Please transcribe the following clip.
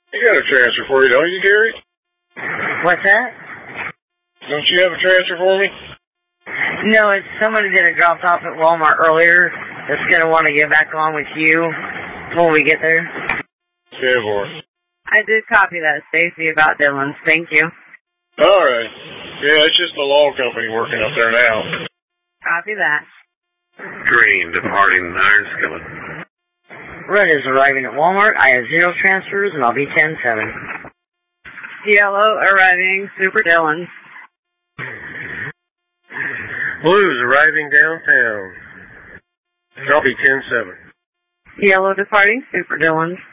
You got a transfer for you, don't you, Gary? What's that? Don't you have a transfer for me? No, it's somebody that I dropped off at Walmart earlier that's going to want to get back on with you when we get there. Yeah, boy. I did copy that, Stacy, about Dylan's. Thank you. All right. Yeah, it's just the law company working up there now. Copy that. Green departing Iron Skillet. Red is arriving at Walmart. I have 0 transfers, and I'll be 10-7. Yellow arriving, Super Dylan's. Blue's arriving downtown. I'll be 10-7. Yellow departing, Super Dylan's.